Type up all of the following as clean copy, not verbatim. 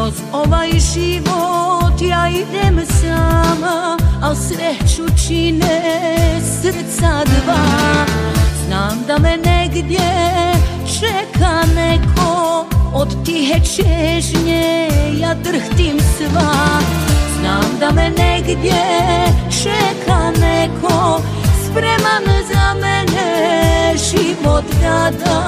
Kroz ovaj život ja idem sama, al sreću čine srca dva. Znam da me negdje čeka neko, od tihe čežnje ja drhtim sva. Znam da me negdje čeka neko, spreman za mene život da da.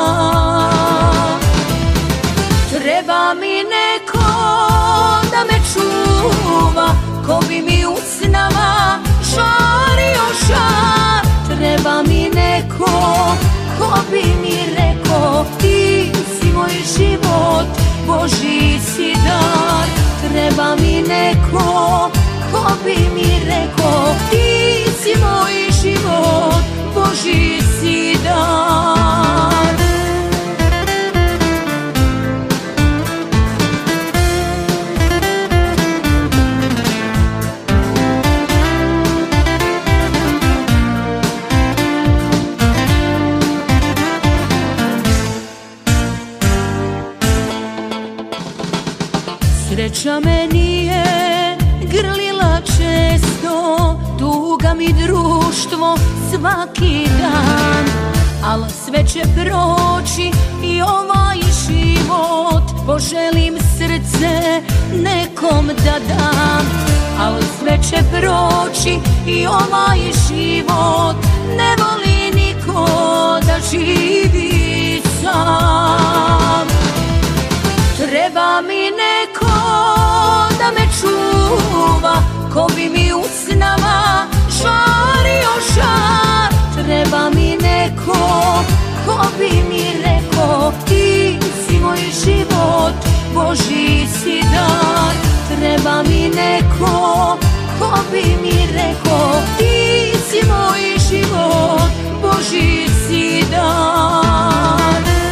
Treba mi neko da me čuva, ko bi mi u snama žario žar. Treba mi neko ko bi mi rekao, ti si moj život, Božji si dar. Treba mi neko ko bi mi rekao, ti si moj život, Božji si dar. Sreća me nije grlila često, tuga mi društvo svaki dan. Al sve će proći i ovaj život, poželim srce nekom da dam. Al sve će proći i ovaj život, ne voli niko da živi sam. Treba mi neko da me čuva, ko bi mi u snama žario žar. Treba mi neko ko bi mi rekao, ti si moj život, Božji si dar. Treba mi neko ko bi mi rekao, ti si moj život, Božji si dar.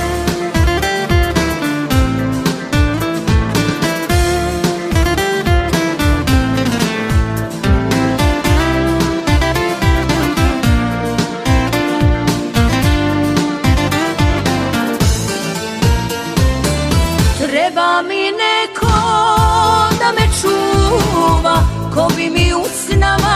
Treba mi neko da me čuva, ko bi mi u snama